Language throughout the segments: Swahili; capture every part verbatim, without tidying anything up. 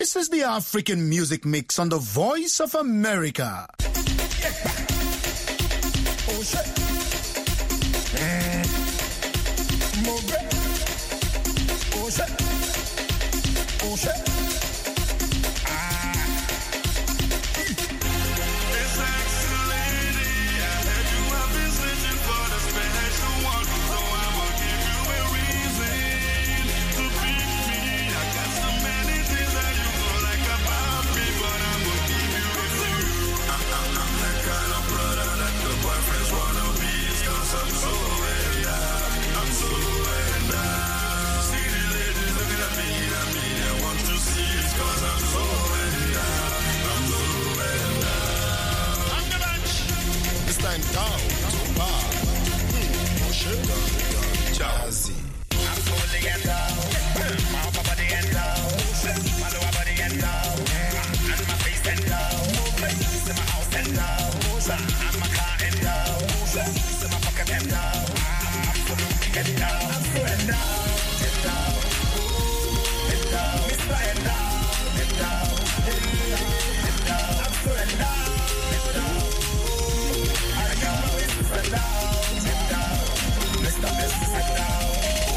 This is the African Music Mix on the Voice of America. Oh shit. Mm. Move it. Oh shit. Oh shit. Ah. It's sexy lady. I heard you have been searching for the special one, so I will give you a reason to pick me. I got so many things that you go like about me, but I will give you a few. I'm, I'm, I'm the kind of brother that the boyfriends wanna be, 'cause I'm so in love. I'm so in love. See the ladies looking at me, at me, they want to see it, 'cause I'm so in love. I'm so in love. I'm the bunch. This time down to bar. Hmm. Oh shit. Jazzy. I'm fully in love. My upper body in love. My lower body in love. And my face in love. See my house in love. And my car in love. See my pocket in love. I'm fully in love. I'm so in love. In love. In love. Mister in love. In love. In love. I'm so in love. In love. I got my business in love. In love. Mister Business in love.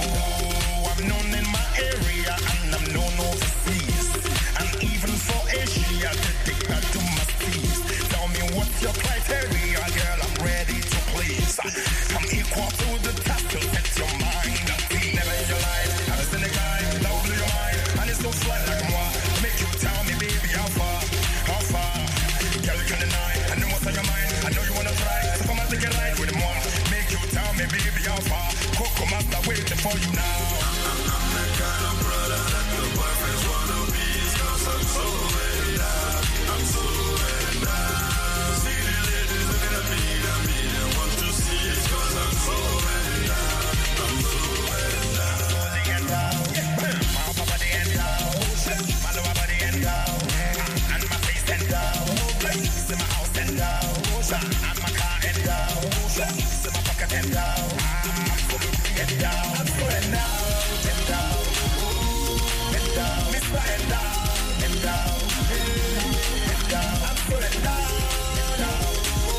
Oh, I'm known in my area and I'm known overseas. And even for Asia, to take that to my steez. Tell me what's your criteria, girl, I'm ready to please. I'm equal to the task to set your mind at ease. Never in your life, I've seen a guy that will blow your mind. And it's so slight like moi. Make you tell me, baby, how far, how far. Girl, you can deny, I know what's on your mind. I know you wanna try, so come and take a ride with moi. Make you tell me, baby, how far. Coco Master waiting for you now. I'm, I'm the kind of brother that the boyfriends wanna be, 'cause I'm so in love. I'm so in love. See the ladies looking at me, at me, they want to see it, 'cause I'm so in love. I'm so in love. Fully in love. My upper body in love. My lower body in love. And my face in love. See my house in love. And my car in love. See my pocket in love. I'm fully in love. I'm so in love. In love. In love. Mister in love. In love. In love. I'm so in love. In love.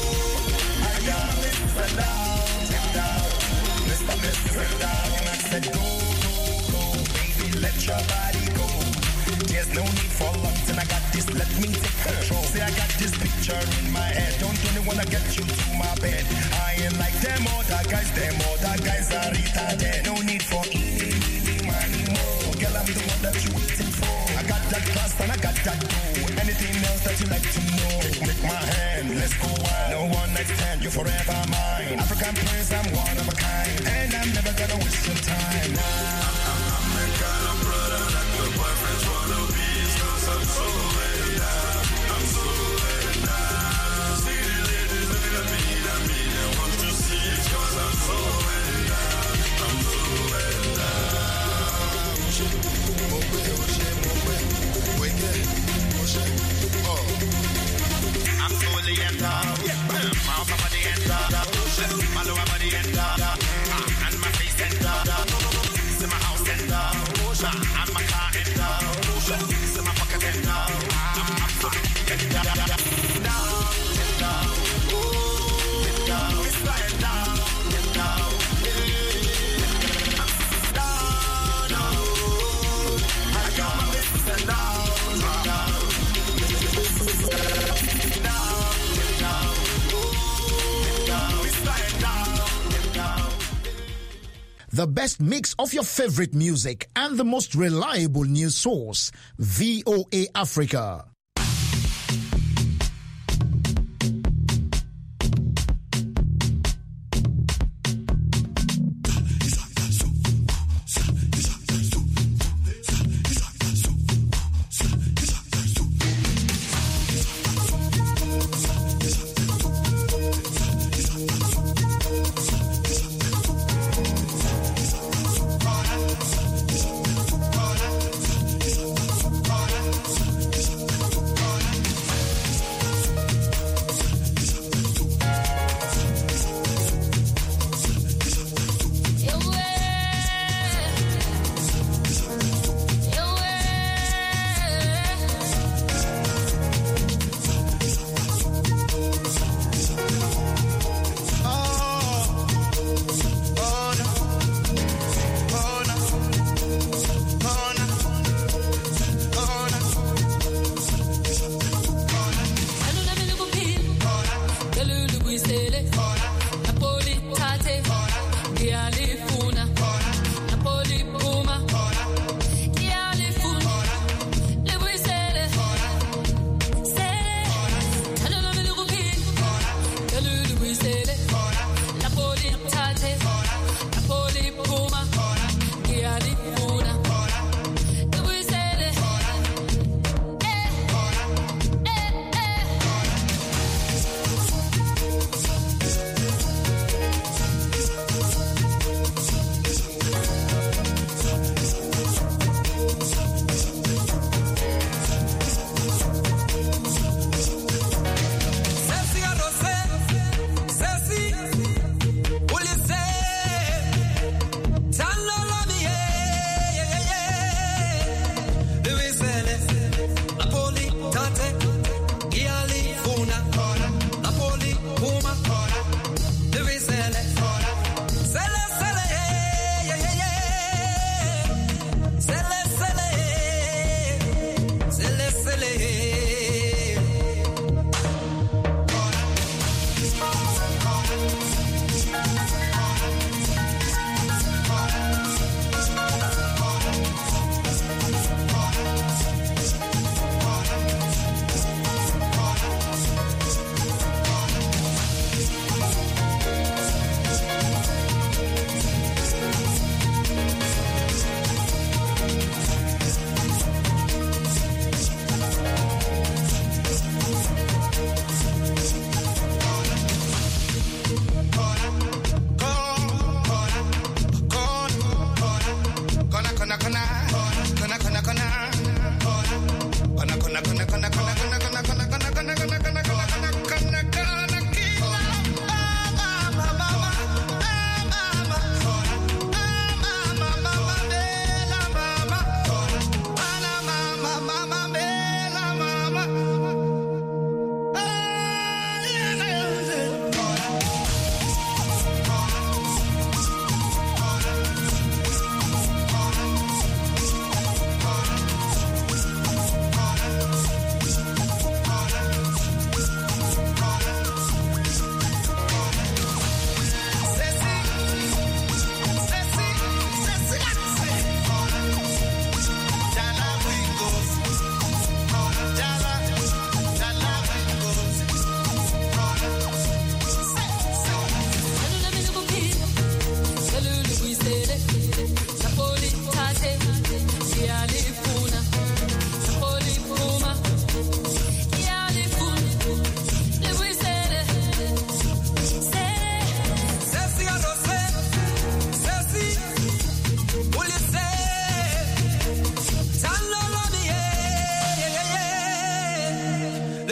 I got my business in love. In love. Mister Business in love. And I said go, go, go. Baby, let your body go. There's no need for lungs and I got this, let me take control. See, I got this picture in my head. Don't only wanna get you to my bed. I ain't like them other guys, them other guys are retarded. No need for eeny, meeny, miny, mo. Girl, I'm the one that you waiting for. I got that class and I got that dough. Anything else that you like to know, take my hand, let's go wild. No one next stand, you're forever mine. African prince, I'm one of a kind. And I'm never gonna waste your time. Nah. I'm, I'm the kind of brother that the boyfriends wanna be, 'cause I'm so in love. I'm so in love. See the ladies looking at me, at me, they want to see it, 'cause I'm so in love. I'm so in love. I'm fully in love. My upper body in love. My lower body in love. And my face in love. See my house in love. And my car in love. See my pocket in love. I'm fully in love. In love. In love. In love. Mister in love. In love. I got my business in love. In love. The best mix of your favorite music and the most reliable news source, V O A Africa.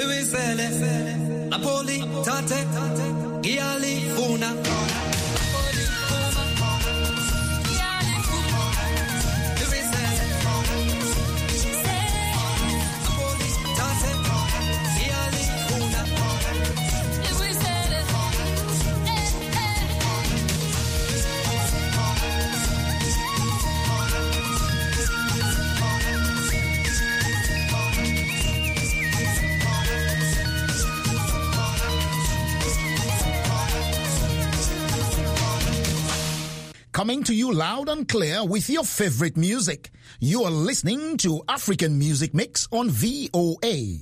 Luisele, Napoli, Tate, Giali, Funa. Coming to you loud and clear with your favorite music. You are listening to African Music Mix on V O A.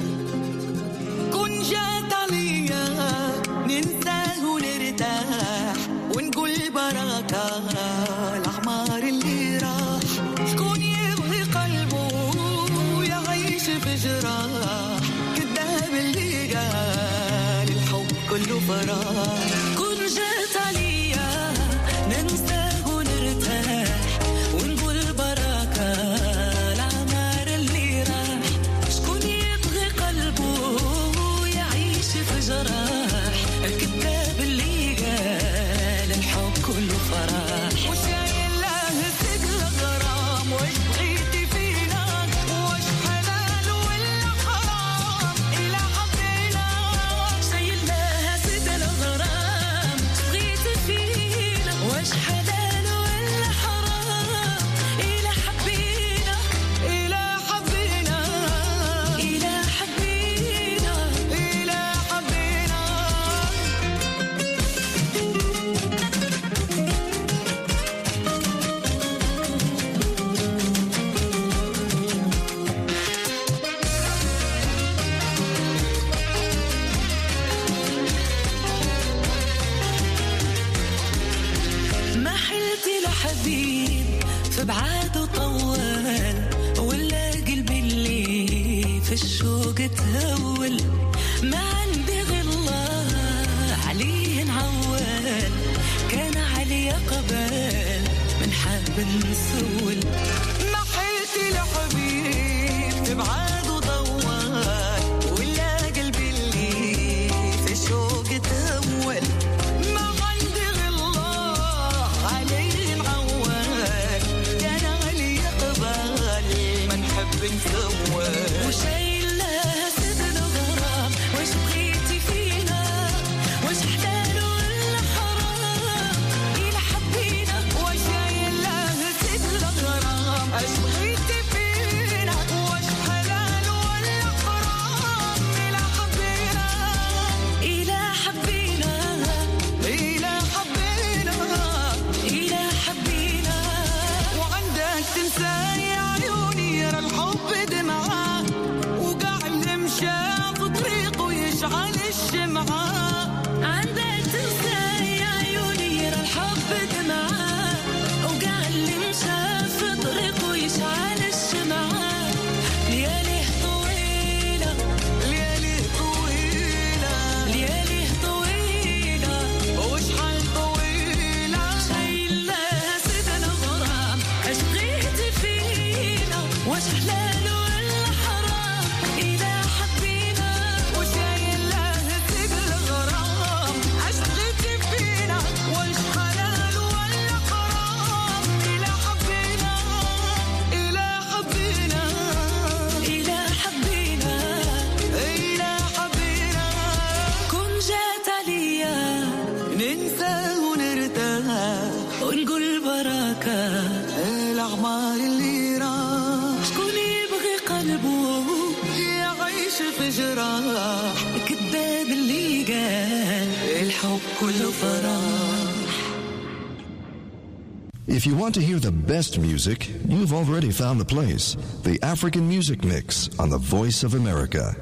If you want to hear the best music, you've already found the place. The African Music Mix on the Voice of America.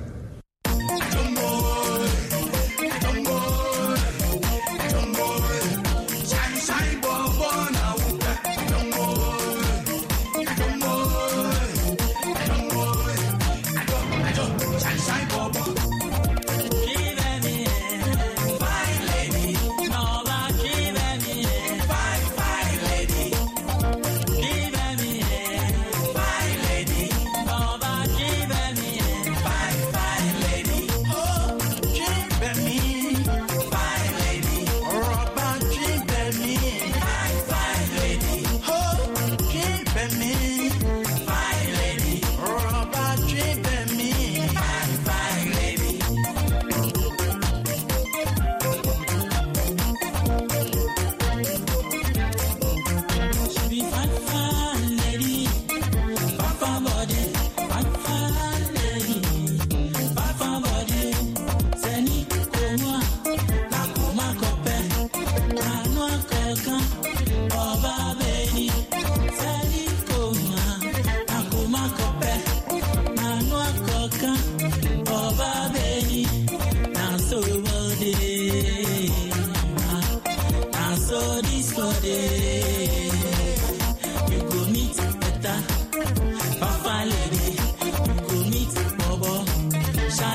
Bye.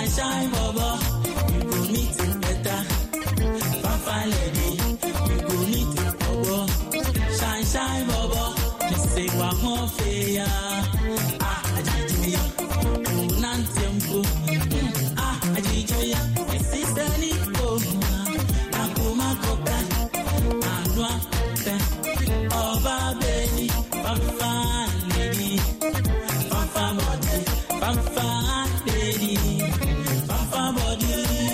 Shine, shine, Baba. You go meet better. Fine, fine lady. You go meet Baba. Shine, shine, Baba. Just say what more fair. Ah, I did me. Oh, Nantempo. Ah, I did you. It's sister Nico. Akuma Koka. Anwa. Oba baby. Fine, fine lady. Fine, fine body. Fine, fine lady. Fine, fine body.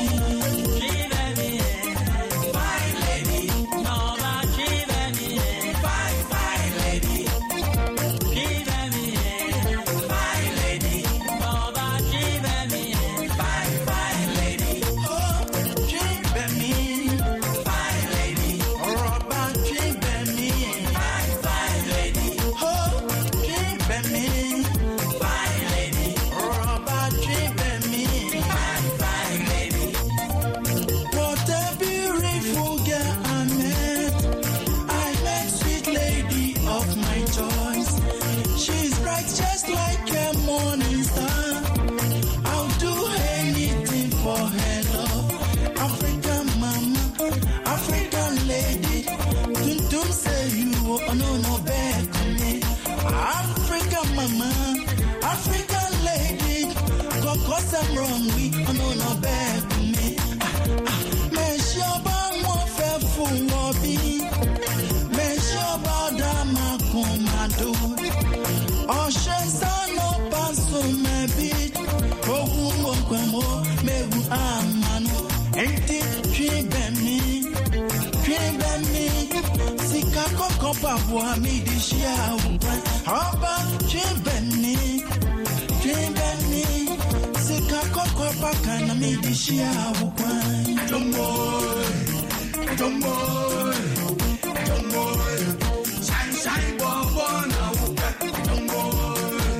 I'm wrong, we oh no no bad to me. Me sure about more fair for be. Me sure about that my commando. Oh, she's no pass on my beat. Oh, who won't come more? Me who am mano. Ain't it dream me? Dream me. Sika koko pa boa mi di shia upa. Haba dream me. Dream me. Koko pakana mi dishia ukwan Tomboy, tomboy, tomboy Shine, shine, bobo na ukwan Tomboy,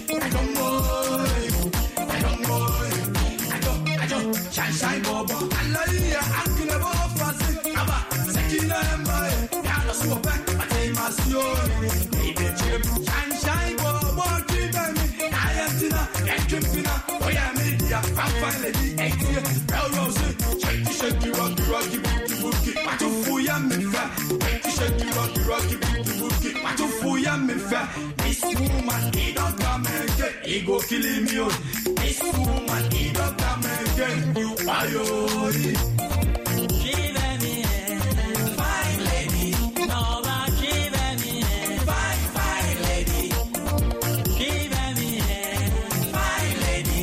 tomboy, tomboy Ajo, ajo, shine, shine, bobo Alaya, akile bo fasi Aba, sekina embaye Yalo suope, ate masyo Baby chip, shine, shine, bobo Kibe mi, ayatina, enkimpina Oya media, I'm finally eighty. Bell Rose, shake the shaky, rocky, rocky, booty, booty. Matufuya me fa, shake the shaky, rocky, rocky, booty, booty. Matufuya me fa. This woman, he don't come again. He go kill him, yo. This woman, he don't come again. You are yo. Give me fine lady. No, but give me fine, fine lady. Give me fine lady.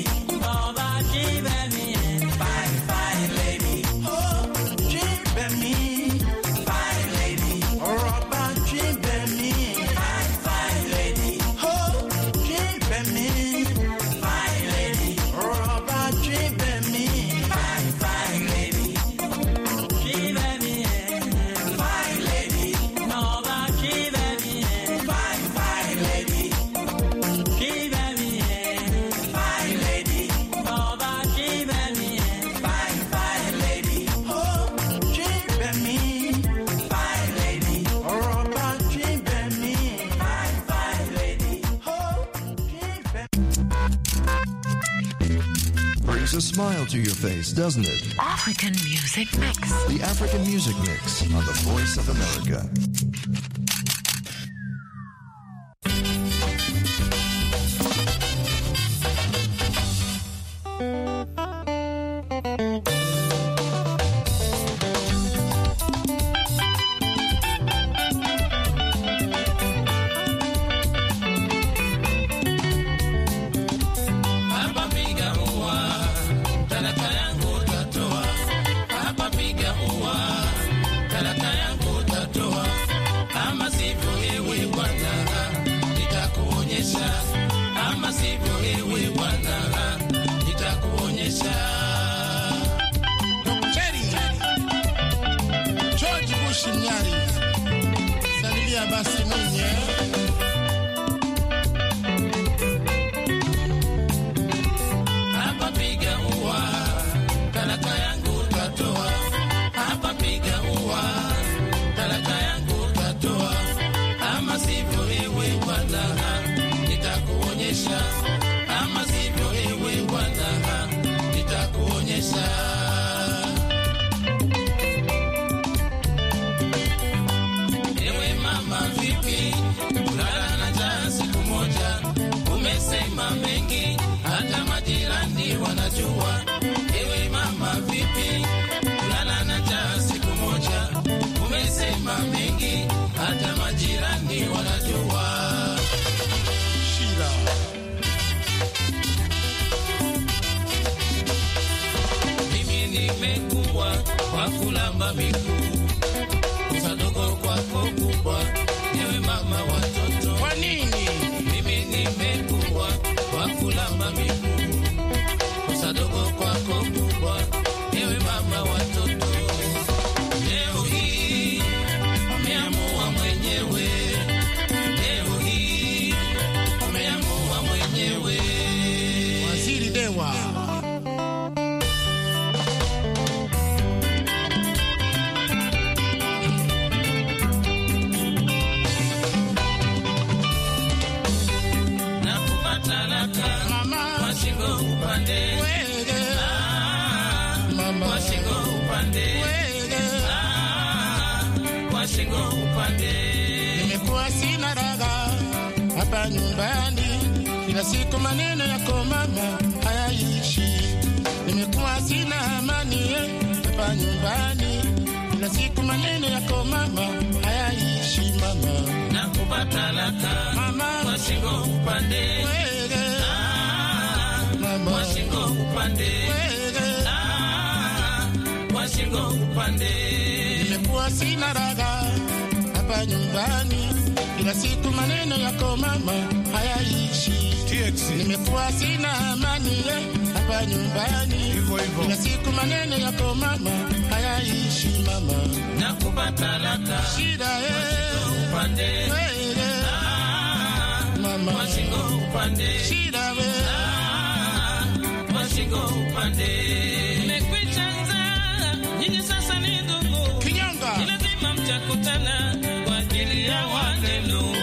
A smile to your face, doesn't it? African Music Mix. The African Music Mix on the Voice of America. Talaka yangu tatoa wakulamba miguu, usadogo kwako kubwa, ewe mama watoto. Kwa nini? Mimi nimekuwa wakulamba miguu, usadogo kwako kubwa, ewe mama watoto. Leo hii umeamua mwenyewe, leo hii umeamua mwenyewe. Waziri Dewa. Nimekuwa sina raga hapa nyumbani, kila siku maneno yako mama hayaishi. Nimekuwa sina amani hapa nyumbani, kila siku maneno yako mama hayaishi. Mama nakupata laka mama kwa shingo upande wewe, mama kwa shingo upande wewe, kwa shingo upande. Nimekuwa sina raga hapa nyumbani, kila siku maneno yako mama hayaishi. Nimekuwa sina amani hapa nyumbani, kila siku maneno yako mama hayaishi. Mama nakupata laka shida upande wewe, mama kwa shingo upande shida wewe, kwa shingo upande. Nimekwisha nzaa nyinyi sasa ni ndugu kinyonga, ni lazima mtakutana kwa ajili ya wanenu.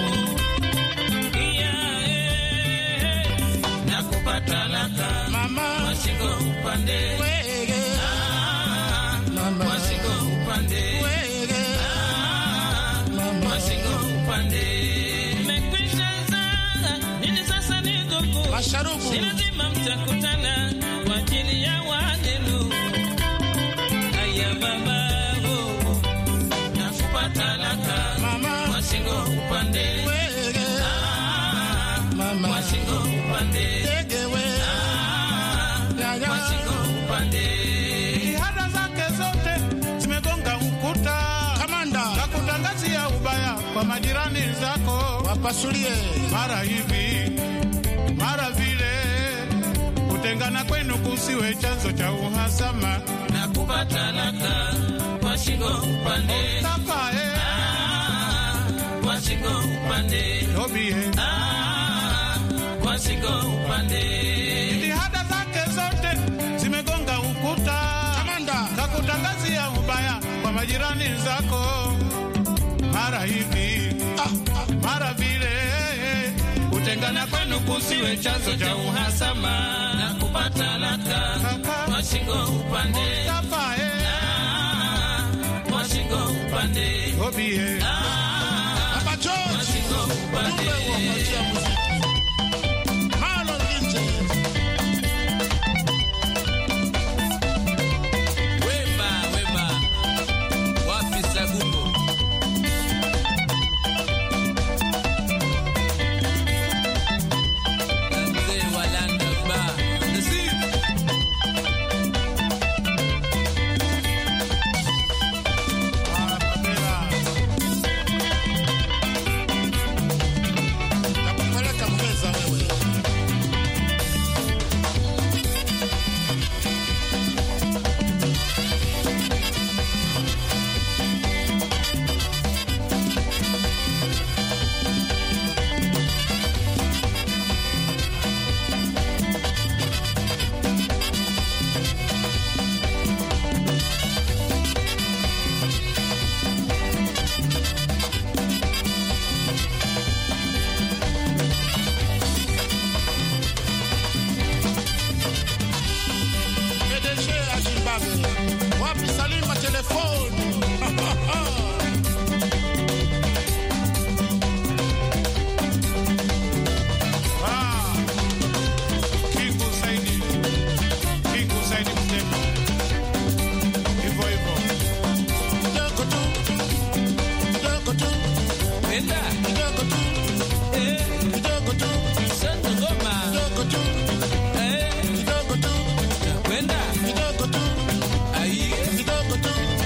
Yeah, yeah. Nakupata laka mama kwa shingo upande wewe, mama kwa shingo upande wewe, mama kwa shingo upande. Nimekwisha nzaa nyinyi sasa ni ndugu masharubu, ni lazima mtakutana kwa ajili ya wanenu. Aya baba oh, nakupata laka mama kwa shingo upande wewe, mama kwa shingo upande tege wewe, ya kwa ya shingo upande. Jitihada zake zote zimegonga ukuta, kamanda na kutangazia ubaya kwa majirani zako. wapasulie Mara hivi mara vile, kutengana kwenu kusiwe chanzo cha uhasama. Nakupata laka kwa shingo upande Takae kwa shingo upande tobie, kwa shingo upande. jitihada zake zote zimegonga ukuta, kamanda na kutangazia ubaya kwa majirani zako. Mara hivi mara vile, kutengana kwenu kusiwe chanzo cha uhasama. Nakupata laka kwa shingo upande Takae kwa shingo upande tobie, Papa kwa George shingo upande. ujumbe wa kuachia muziki Marlon Linje Wema wema wapi Sagumo mzee walanda ba nasi nakupeleka mgeza wewe. P D G ya Zimbabwe wapi Salima telefoni ah, Kingu Saidi, Kingu Saidi Mtema, hivyo hivyo. kidogo tu kidogo tu Wenda kidogo tu eh kidogo tu Santo Goma kidogo tu eh kidogo tu Wenda kidogo tu aye kidogo tu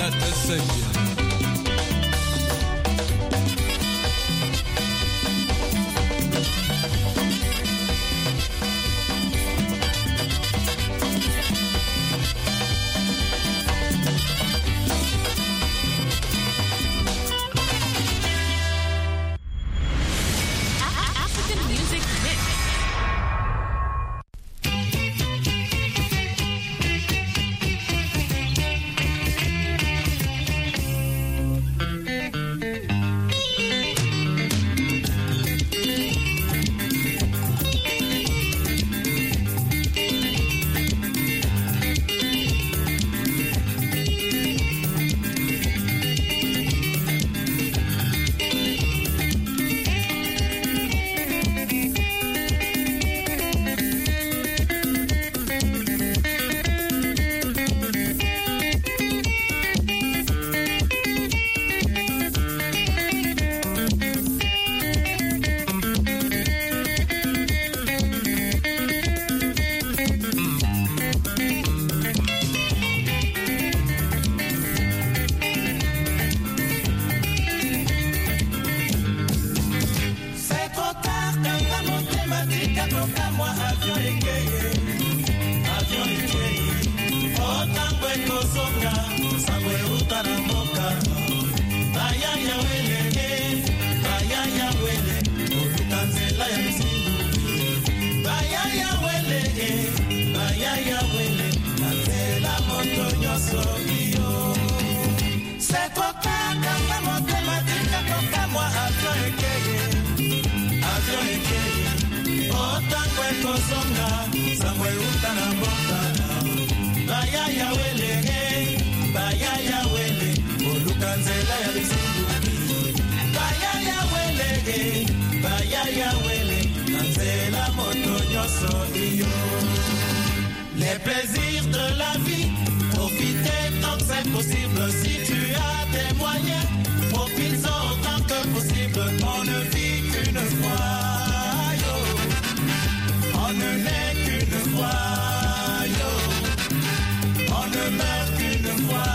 te saigne. Les plaisirs de la vie, profitez tant que c'est possible. Si tu as des moyens, profites-en autant que possible. On ne vit qu'une fois, yo. On ne naît qu'une fois, yo. On ne meurt qu'une fois,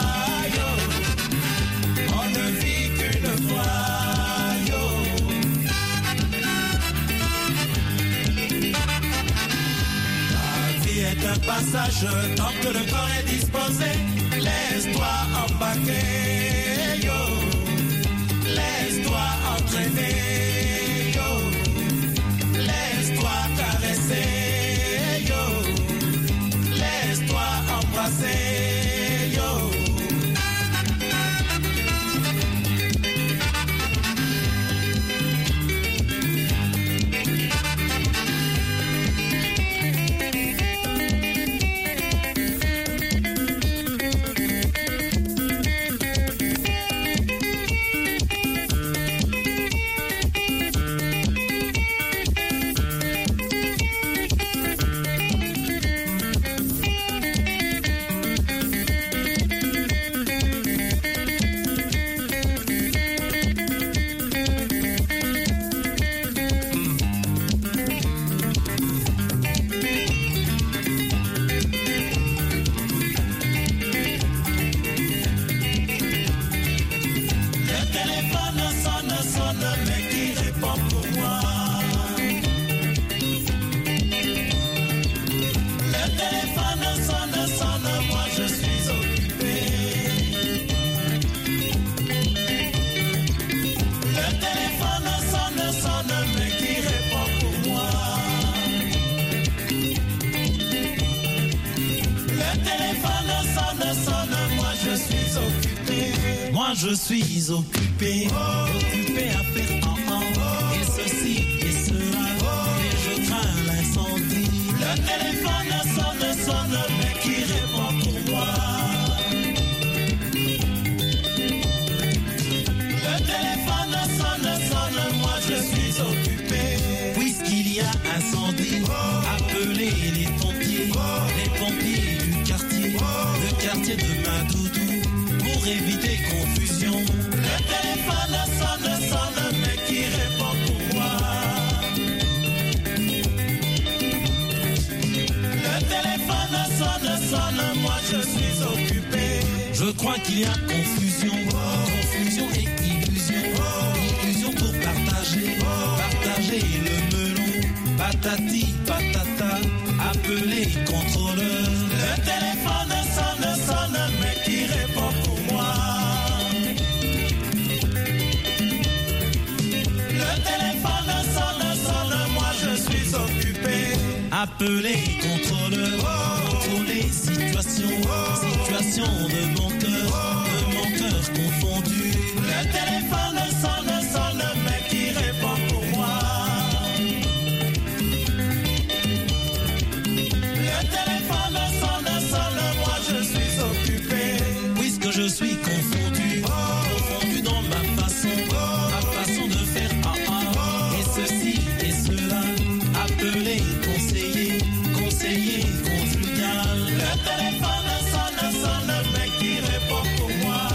yo. On ne vit qu'une fois, yo. Est un passage, tant que le corps est disposé, laisse-toi embarquer, yo. Laisse-toi entraîner, yo. Laisse-toi caresser, yo. Laisse-toi embrasser, yo. Je suis occupé, oh. occupé à faire en en, oh. et ceci et cela, oh. et je crains l'incendie. Le téléphone sonne, sonne, mais qui répond pour moi? Le téléphone sonne, sonne, moi je suis occupé. Puisqu'il y a incendie, oh. appelez les pompiers, oh. les pompiers du quartier, oh. le quartier de Madoudou, pour éviter confusion. Le téléphone sonne, sonne, mais qui répond pour moi? Le téléphone sonne, sonne, moi je suis occupé. Je crois qu'il y a confusion, confusion et illusion, illusion pour partager, partager le melon, patati patata, appeler contrôleur. Le téléphone sonne, sonne, mais qui répond pour moi? Le téléphone sonne, sonne, moi je suis occupé. Appeler contrôleur, contrôler situation, situation de mon cœur, de mon cœur confondu. Le téléphone sonne, sonne, mais qui répond pour moi? Le téléphone sonne, sonne, moi je suis occupé. Puisque je suis confondu, confondu dans ma façon, ma façon de faire ah ah, et ceci et cela. Appeler conseiller, conseiller conjugal. Le téléphone sonne, sonne, mais qui répond pour moi?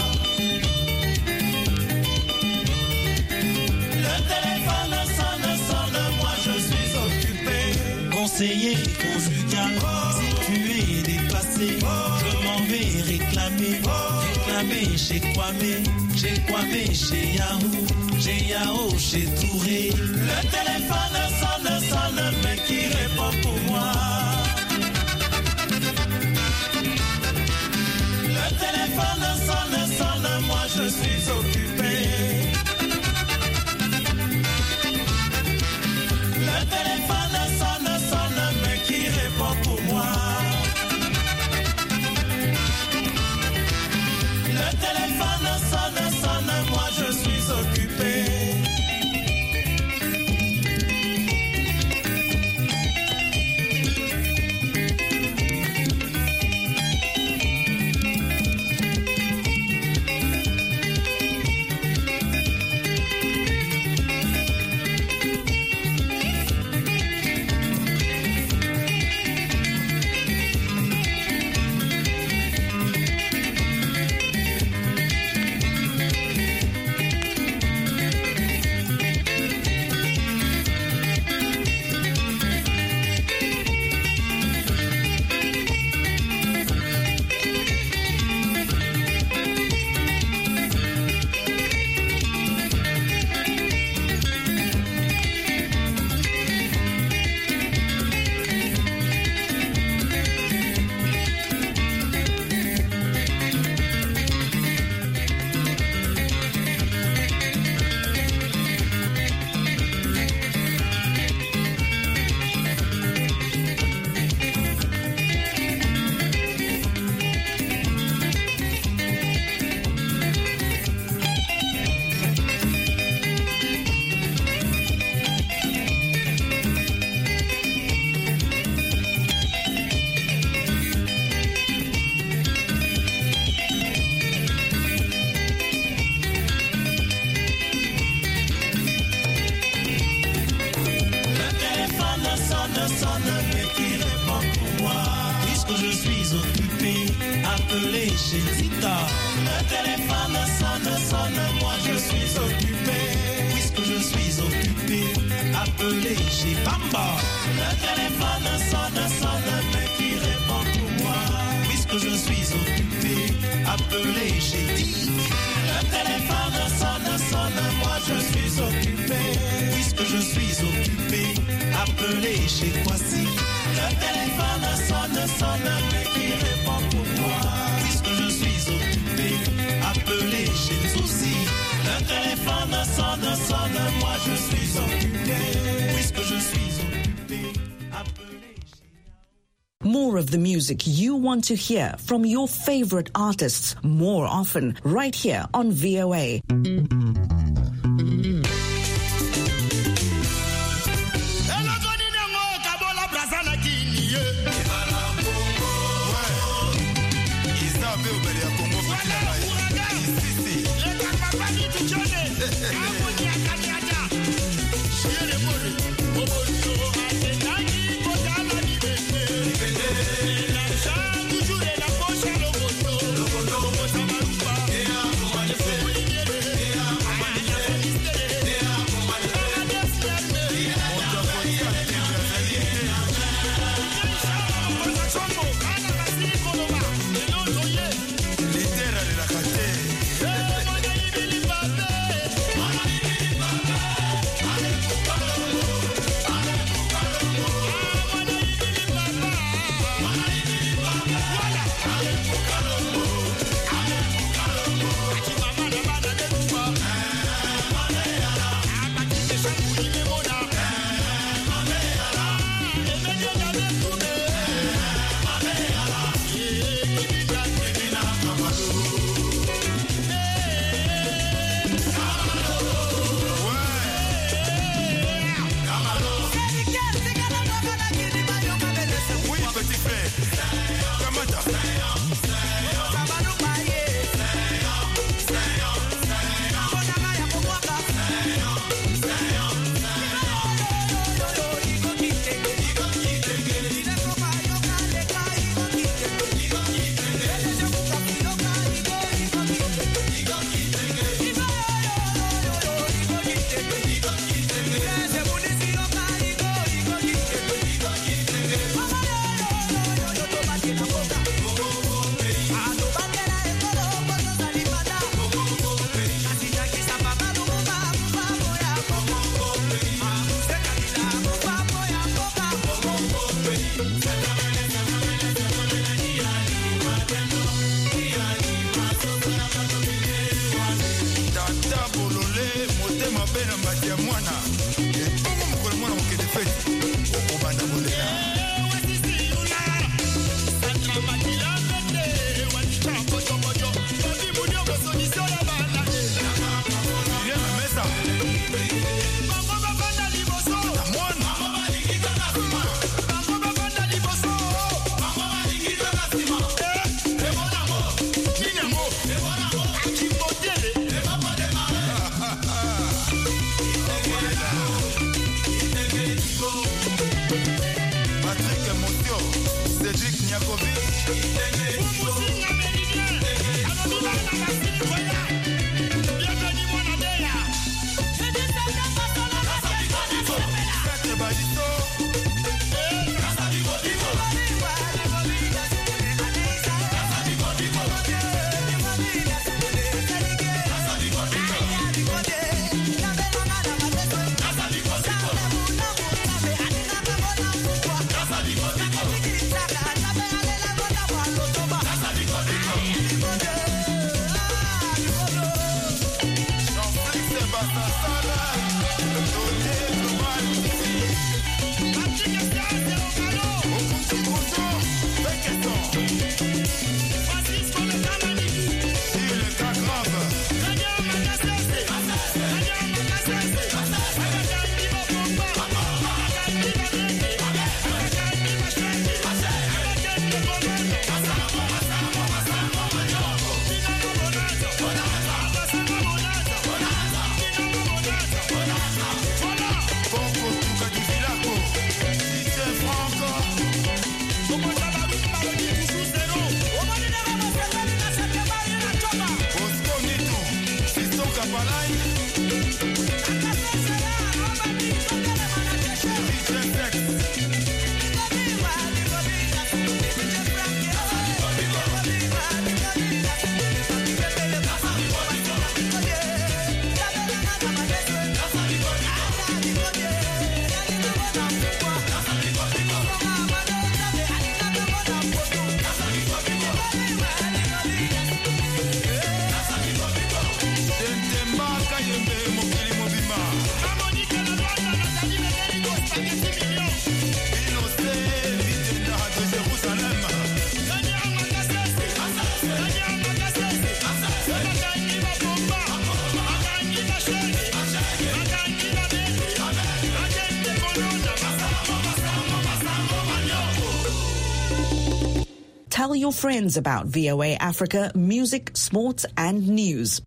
Le téléphone sonne, sonne, moi je suis occupé. Conseiller conjugal, si tu es dépassé, je m'en vais réclamer, réclamer chez Kwame, chez Kwame, chez Yahoo, chez Yahoo, chez Touré. Le téléphone sonne, sonne, mais qui répond pour moi? Le téléphone sonne, sonne, moi je suis occupé. Le téléphone sonne, sonne, mais qui répond pour moi? Le téléphone sonne, sonne, moi je suis occupé. Chez Zita. Le téléphone sonne, sonne, moi je suis occupé. Puisque je suis occupé, appelez chez Bamba. Le téléphone sonne, sonne, mais qui répond pour moi? Puisque je suis occupé, appelez chez Dick. Le téléphone sonne, sonne, moi je suis occupé. Puisque je suis occupé, appelez chez Kwasi. Le téléphone sonne, sonne, mais qui répond pour moi? Puisque je suis occupé, appelez chez Souci. Le téléphone sonne, sonne, moi je suis occupé. Puisque je suis occupé, appelez chez... More of the music you want to hear from your favorite artists more often right here on V O A. Yeah. Tell your friends about V O A Africa music, sports, and news.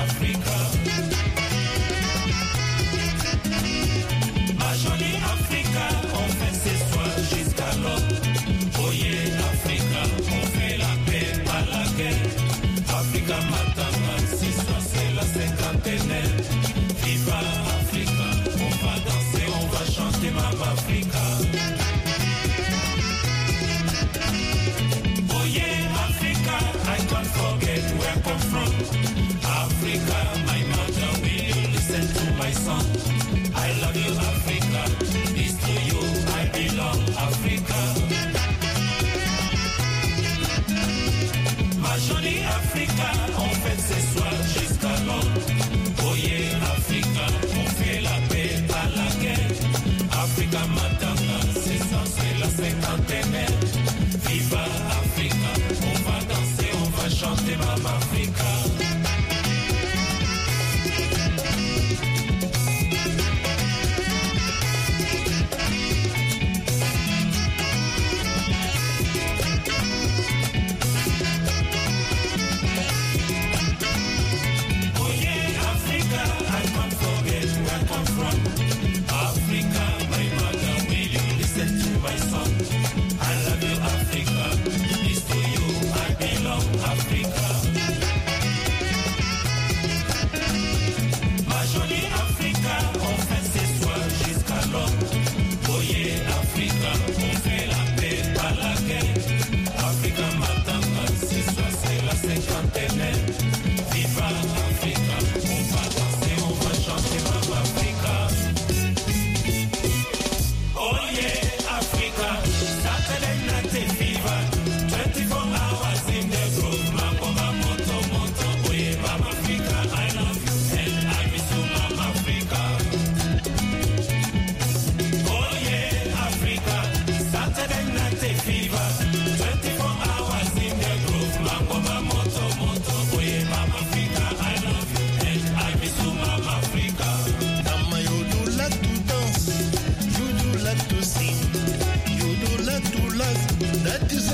Africa.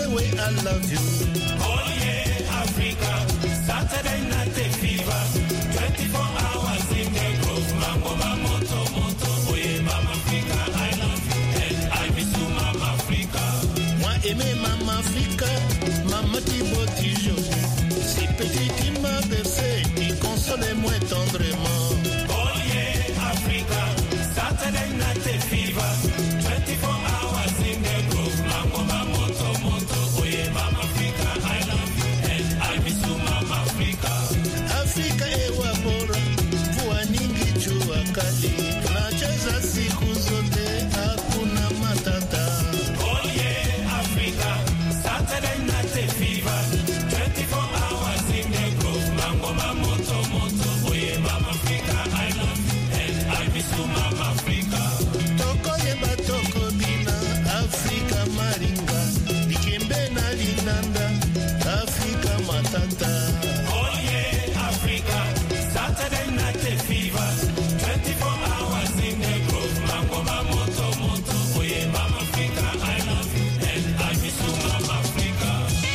wewe, I love you. Oh yeah, Africa, Saturday night fever, twenty-four hours in the groove, mambo mamoto moto, oh yeah, Mama Africa, I love you, and I miss you, Mama Africa. Moi aimer Mama Africa, Mama Tiboti jolie, si petite qui m'a bercé, qui console moi tendrement. Oh yeah, Africa, Saturday night fever, twenty-four hours in the groove, mambo mamoto moto, oh yeah, Mama Africa, I love you, and I miss you, Mama Africa. Afrika ewa bora, mvua nyingi jua kali, tunacheza siku zote, hakuna matata. Oh yeah, Africa, Saturday night fever, twenty-four hours in the groove, mambo mamoto moto, oh yeah, Mama Africa, I love you, and I miss you, Mama Africa. Toko yeba toko bina, Afrika maringa, dikembe na linanda, Afrika matata. Oh yeah, Africa, Saturday night fever, twenty-four hours in the groove, mambo mamoto moto, oh yeah, Mama Africa, I love you, and I miss you, Mama Africa.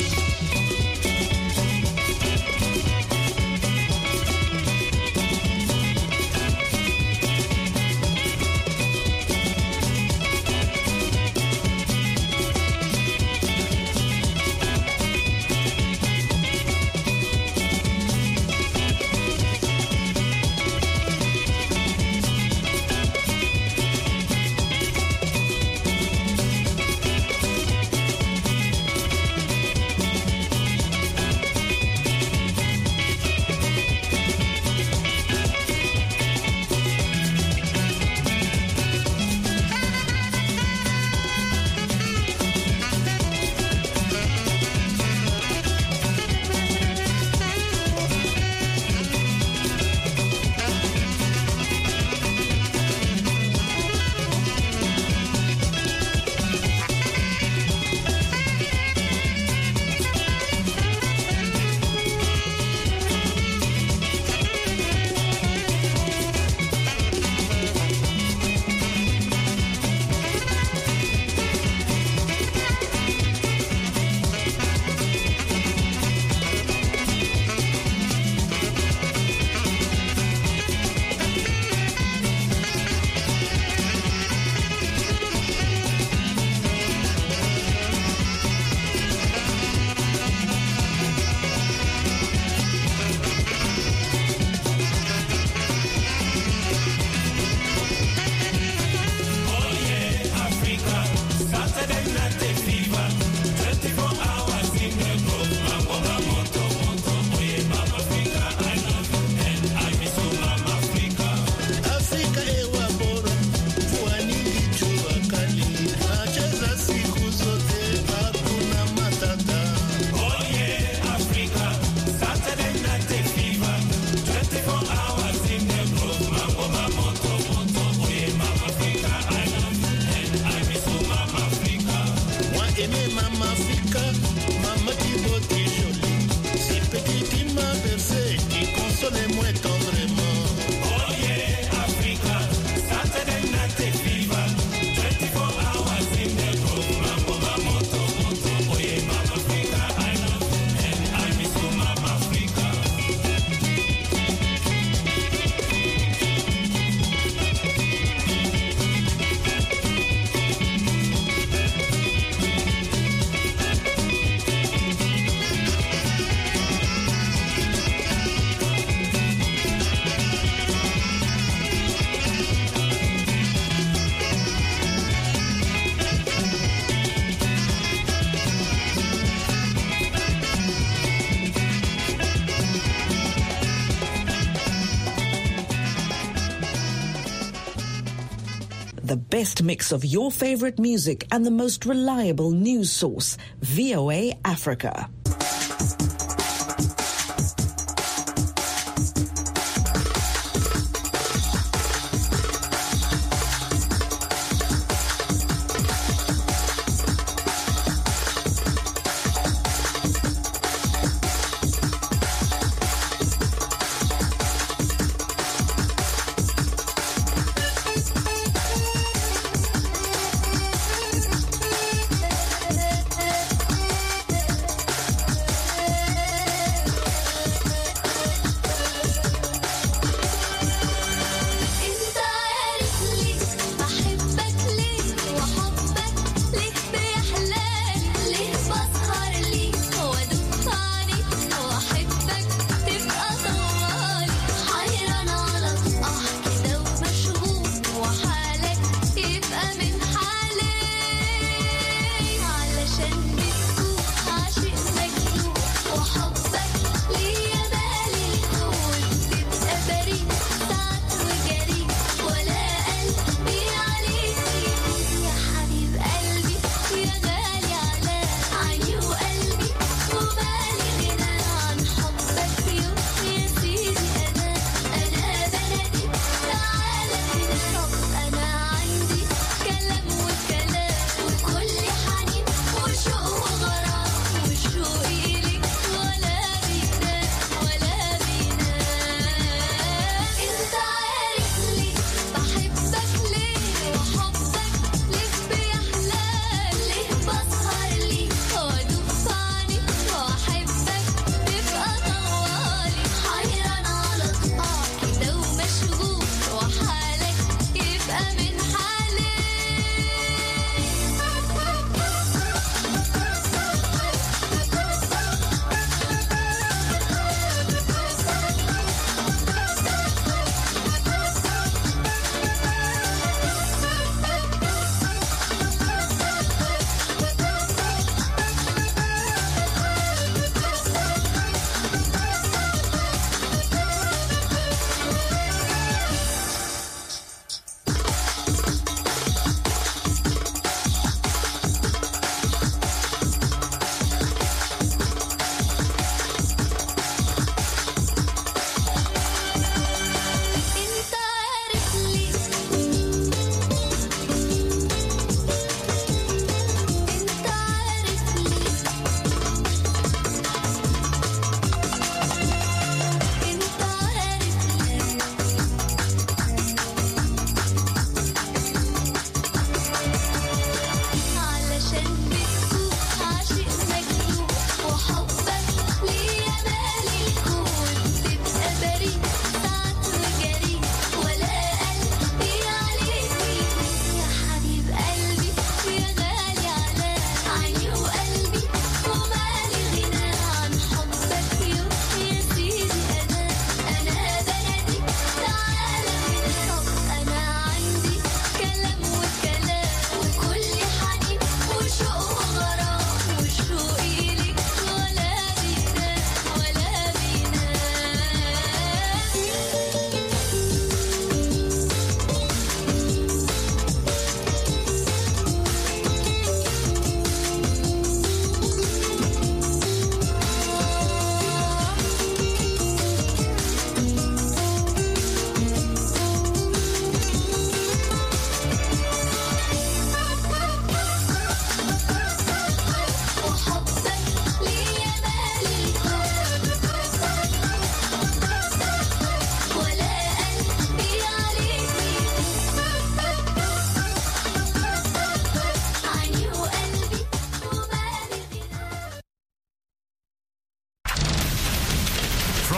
The best mix of your favorite music and the most reliable news source, V O A Africa.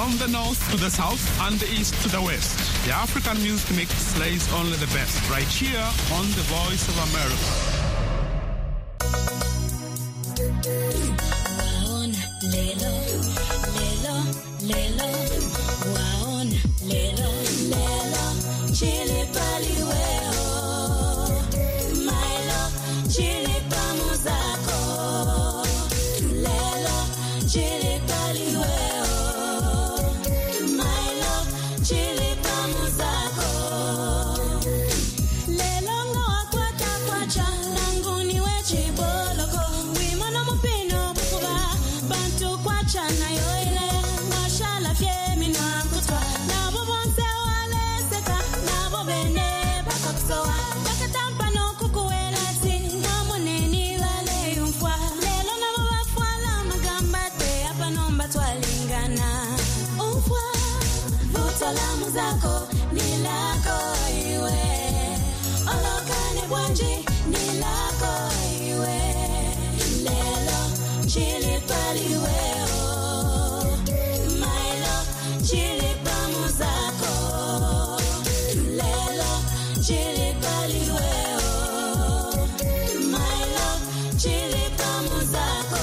From the north to the south and the east to the west, the African Music Mix plays only the best, right here on the Voice of America. Waona lelo, lelo, lelo, waona lelo, lelo, chili paliweo, Milo, chili pamuzako, lelo, chili paliweo, Milo, chili pamuzako, lelo ngoa kwata kwacha, languni wechi boloko, wimono mupino bukuba, bantu kwacha na yoile, mashala fye minwa kutwa, na bobonse wale seka, na bobene bakaksoa, bakatampa no kukuela ti, na moneni wale yumfwa, lelo na bobafwa la magambate, hapa nomba twalingana, umfwa, vuta la muzako, nilako iwe, olokane bwanji, nilako iwe, lelo, chili paliweo, Milo, chili pamuzako, lelo, chili paliweo, Milo, chili pamuzako,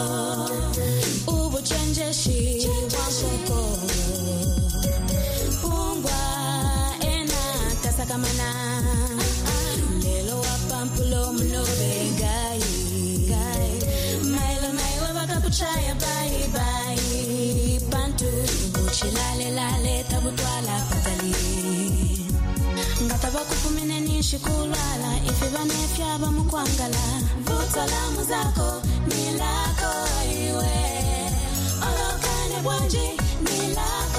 ubu chenjeshi washoko, pungwa ena tasakamana, lelo wapampulo mnobe gai, gai, Milo naiwe wakapuchaya bai bai, pantu buchilale lale tabutwala patali, ngata bakupumene nishikulala, ife banefya bamukwangala, vuta la muzako, nilako iwe, olokane bwanji, nilako